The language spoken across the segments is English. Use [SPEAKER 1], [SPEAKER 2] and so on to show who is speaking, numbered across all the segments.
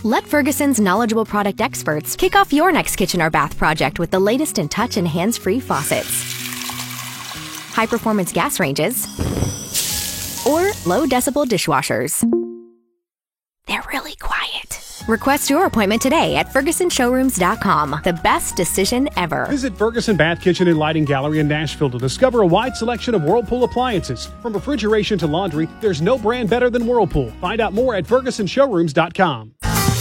[SPEAKER 1] Let Ferguson's knowledgeable product experts kick off your next kitchen or bath project with the latest in touch and hands-free faucets, high-performance gas ranges, or low-decibel dishwashers. They're really quiet. Request your appointment today at FergusonShowrooms.com. The best decision ever.
[SPEAKER 2] Visit Ferguson Bath Kitchen and Lighting Gallery in Nashville to discover a wide selection of Whirlpool appliances. From refrigeration to laundry, there's no brand better than Whirlpool. Find out more at FergusonShowrooms.com.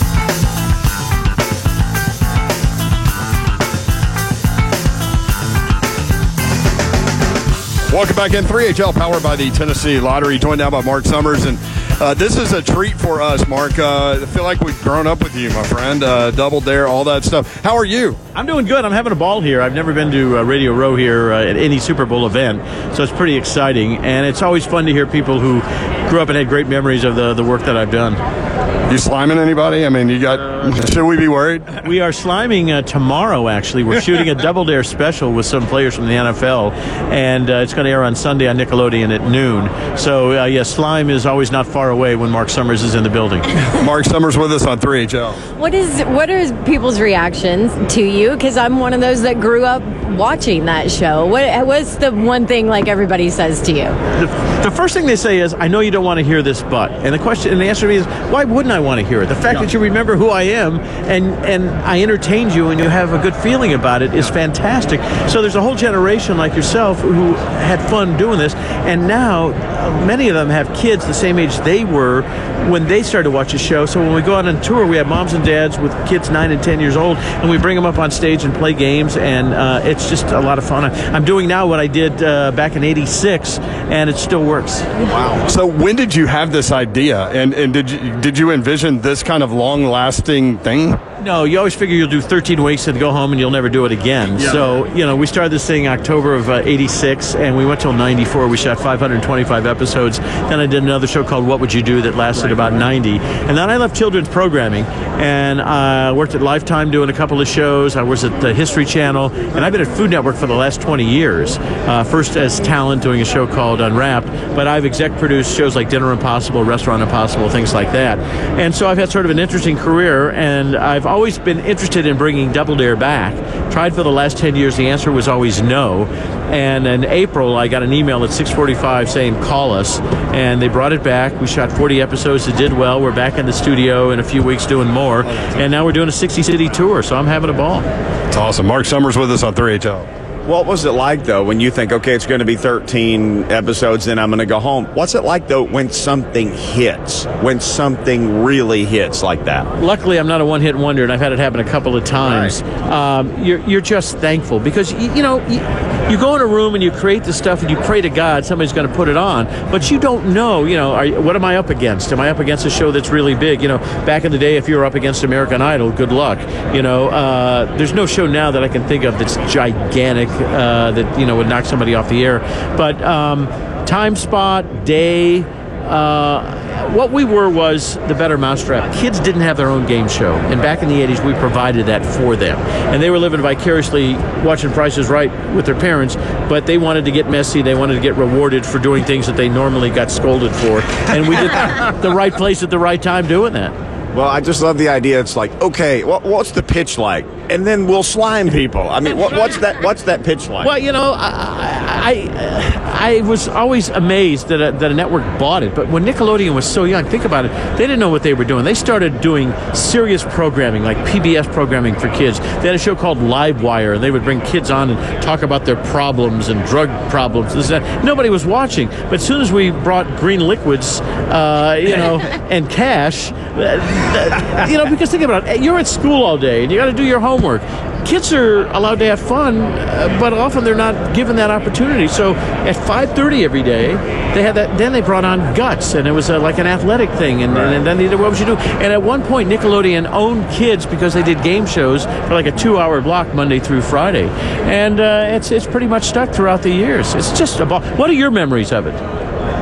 [SPEAKER 3] Welcome back in. 3HL powered by the Tennessee Lottery. Joined now by Mark Summers. And this is a treat for us, Mark. I feel like we've grown up with you, my friend. Double Dare, all that stuff. How are you?
[SPEAKER 4] I'm doing good. I'm having a ball here. I've never been to Radio Row here at any Super Bowl event, so it's pretty exciting. And it's always fun to hear people who grew up and had great memories of the work that I've done.
[SPEAKER 3] You sliming anybody? I mean, you got. Should we be worried?
[SPEAKER 4] We are sliming tomorrow, actually. We're shooting a Double Dare special with some players from the NFL, and it's going to air on Sunday on Nickelodeon at noon. So, slime is always not far away when Mark Summers is in the building.
[SPEAKER 3] Mark Summers with us on 3HL.
[SPEAKER 5] What are people's reactions to you? Because I'm one of those that grew up watching that show. What's the one thing like everybody says to you?
[SPEAKER 4] The first thing they say is, "I know you don't want to hear this, but," and the answer to me is, why wouldn't I want to hear it? The fact that you remember who I am and I entertained you and you have a good feeling about it is fantastic. So there's a whole generation like yourself who had fun doing this, and now many of them have kids the same age they were when they started to watch the show. So when we go out on tour, we have moms and dads with kids 9 and 10 years old, and we bring them up on stage and play games, and it's just a lot of fun. I'm doing now what I did back in '86, and it still works.
[SPEAKER 3] Wow. So when did you have this idea, and did you envision this kind of long-lasting thing?
[SPEAKER 4] No, you always figure you'll do 13 weeks and go home and you'll never do it again. Yeah. So, we started this thing October of '86, and we went till '94. We shot 525 episodes. Then I did another show called What Would You Do that lasted about 90. And then I left children's programming, and I worked at Lifetime doing a couple of shows. I was at the History Channel, and I've been at Food Network for the last 20 years. First as talent doing a show called Unwrapped, but I've exec produced shows like Dinner Impossible, Restaurant Impossible, things like that. And so I've had sort of an interesting career, and I've always been interested in bringing Double Dare back. Tried for the last 10 years. The answer was always no. And in April, I got an email at 6:45 saying, call us. And they brought it back. We shot 40 episodes. It did well. We're back in the studio in a few weeks doing more. And now we're doing a 60-city tour, so I'm having a ball.
[SPEAKER 3] It's awesome. Mark Summers with us on 3HL.
[SPEAKER 6] What was it like, though, when you think, okay, it's going to be 13 episodes, then I'm going to go home? What's it like, though, when something hits, when something really hits like that?
[SPEAKER 4] Luckily, I'm not a one-hit wonder, and I've had it happen a couple of times. Right. You're just thankful because, you go in a room and you create the stuff and you pray to God somebody's going to put it on, but you don't know, what am I up against? Am I up against a show that's really big? Back in the day, if you were up against American Idol, good luck. There's no show now that I can think of that's gigantic that would knock somebody off the air. But time spot, day, what we were was the better mousetrap. Kids didn't have their own game show, and back in the 80s we provided that for them, and they were living vicariously watching Price is Right with their parents, but they wanted to get messy. They wanted to get rewarded for doing things that they normally got scolded for, and we did the right place at the right time doing that.
[SPEAKER 6] Well, I just love the idea. It's like, okay, what's the pitch like? And then we'll slime people. I mean, what's that pitch like?
[SPEAKER 4] Well, I was always amazed that a network bought it. But when Nickelodeon was so young, think about it, they didn't know what they were doing. They started doing serious programming, like PBS programming for kids. They had a show called Livewire, and they would bring kids on and talk about their problems and drug problems. This and that. Nobody was watching. But as soon as we brought green liquids, and cash, because think about it, you're at school all day and you got to do your homework. Kids are allowed to have fun, but often they're not given that opportunity. So at 5:30 every day, they had that. Then they brought on Guts, and it was like an athletic thing. And then they did What Would You Do? And at one point, Nickelodeon owned kids because they did game shows for like a 2-hour block Monday through Friday. And it's pretty much stuck throughout the years. It's just a ball. What are your memories of it?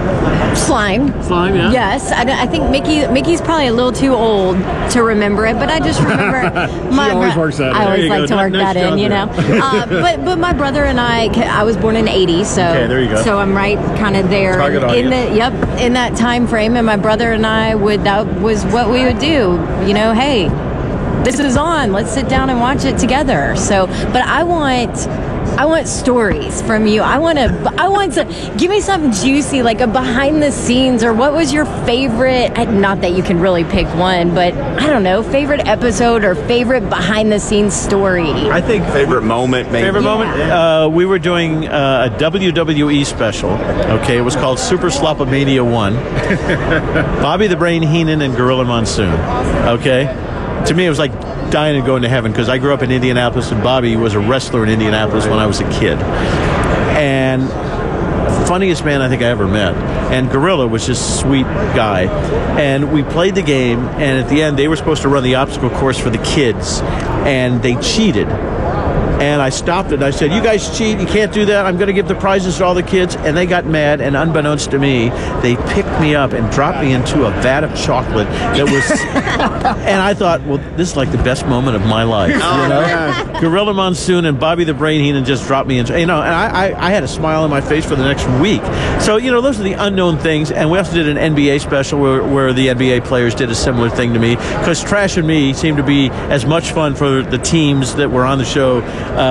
[SPEAKER 5] Slime.
[SPEAKER 4] Slime, yeah.
[SPEAKER 5] Yes, I think Mickey's probably a little too old to remember it, but I just remember my.
[SPEAKER 3] always works that in.
[SPEAKER 5] I always
[SPEAKER 4] There you
[SPEAKER 5] like
[SPEAKER 4] go.
[SPEAKER 5] to work
[SPEAKER 4] Nice
[SPEAKER 5] that in,
[SPEAKER 4] job
[SPEAKER 5] you know. But my brother and I was born in '80, so
[SPEAKER 4] Okay, there you go.
[SPEAKER 5] So I'm right kind of there
[SPEAKER 4] Target
[SPEAKER 5] in
[SPEAKER 4] audience.
[SPEAKER 5] in that time frame, and my brother and I that was what we would do. You know, hey, this is on. Let's sit down and watch it together. So, but I want stories from you. I want to give me something juicy, like a behind the scenes, or what was your favorite, not that you can really pick one, but I don't know, favorite episode or favorite behind the scenes story.
[SPEAKER 4] I think
[SPEAKER 6] Favorite moment, maybe.
[SPEAKER 4] Favorite moment? We were doing a WWE special. Okay, it was called Super Slopomania 1. Bobby the Brain Heenan and Gorilla Monsoon. Okay? To me, it was like dying and going to heaven because I grew up in Indianapolis and Bobby was a wrestler in Indianapolis when I was a kid. And funniest man I think I ever met. And Gorilla was just a sweet guy. And we played the game, and at the end, they were supposed to run the obstacle course for the kids, and they cheated. And I stopped it, and I said, you guys cheat, you can't do that, I'm going to give the prizes to all the kids. And they got mad, and unbeknownst to me, they picked me up and dropped me into a vat of chocolate that was... and I thought, well, this is like the best moment of my life. You know? Gorilla Monsoon and Bobby the Brain Heenan just dropped me into... You know, and I had a smile on my face for the next week. So, you know, those are the unknown things. And we also did an NBA special where the NBA players did a similar thing to me. Because Trash and Me seemed to be as much fun for the teams that were on the show.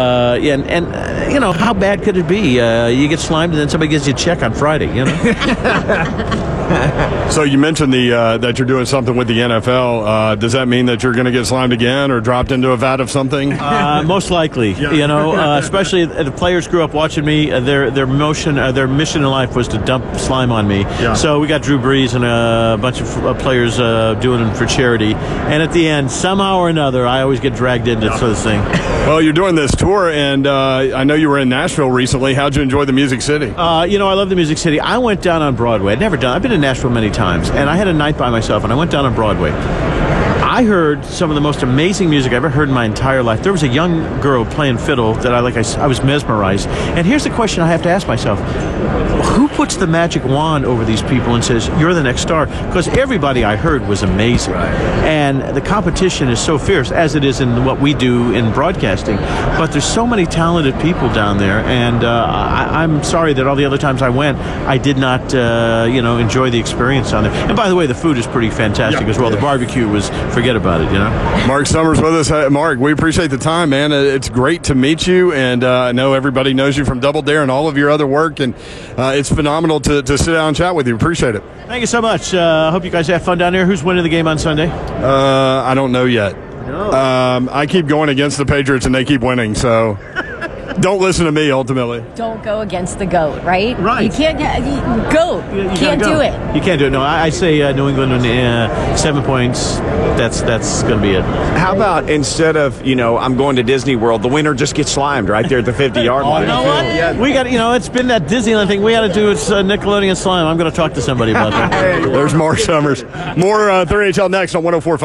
[SPEAKER 4] And you know, how bad could it be? You get slimed and then somebody gives you a check on Friday, you know?
[SPEAKER 3] So you mentioned that you're doing something with the NFL. Does that mean that you're going to get slimed again or dropped into a vat of something?
[SPEAKER 4] Most likely, you know, especially the players grew up watching me. Their mission in life was to dump slime on me.
[SPEAKER 3] Yeah.
[SPEAKER 4] So we got Drew Brees and a bunch of players doing it for charity. And at the end, somehow or another, I always get dragged into this thing.
[SPEAKER 3] Well, you're doing this tour, and I know you were in Nashville recently. How'd you enjoy the Music City?
[SPEAKER 4] You know, I love the Music City. I went down on Broadway. I've been in Nashville many times, and I had a night by myself, and I went down on Broadway. I heard some of the most amazing music I've ever heard in my entire life. There was a young girl playing fiddle that I was mesmerized. And here's the question I have to ask myself. Who puts the magic wand over these people and says, you're the next star? Because everybody I heard was amazing. Right. And the competition is so fierce, as it is in what we do in broadcasting. But there's so many talented people down there, and I'm sorry that all the other times I went, I did not, enjoy the experience on there. And by the way, the food is pretty fantastic as well. The barbecue was, forget about it, you know.
[SPEAKER 3] Mark Summers with us. Mark, we appreciate the time, man. It's great to meet you, and I know everybody knows you from Double Dare and all of your other work, and it's phenomenal to sit down and chat with you. Appreciate it.
[SPEAKER 4] Thank you so much. I hope you guys have fun down there. Who's winning the game on Sunday?
[SPEAKER 3] I don't know yet. No. I keep going against the Patriots, and they keep winning, so... Don't listen to me, ultimately. Don't
[SPEAKER 5] go against the GOAT, right?
[SPEAKER 4] Right.
[SPEAKER 5] You can't GOAT. You can't do it.
[SPEAKER 4] You can't do it. No, I say New England 7 points. That's going to be it.
[SPEAKER 6] How about instead of, I'm going to Disney World, the winner just gets slimed right there at the 50-yard line?
[SPEAKER 4] You know what? Yeah. We got, it's been that Disneyland thing. We got to do it's Nickelodeon slime. I'm going to talk to somebody about that.
[SPEAKER 3] There's Mark Summers. More 3HL next on 104.5.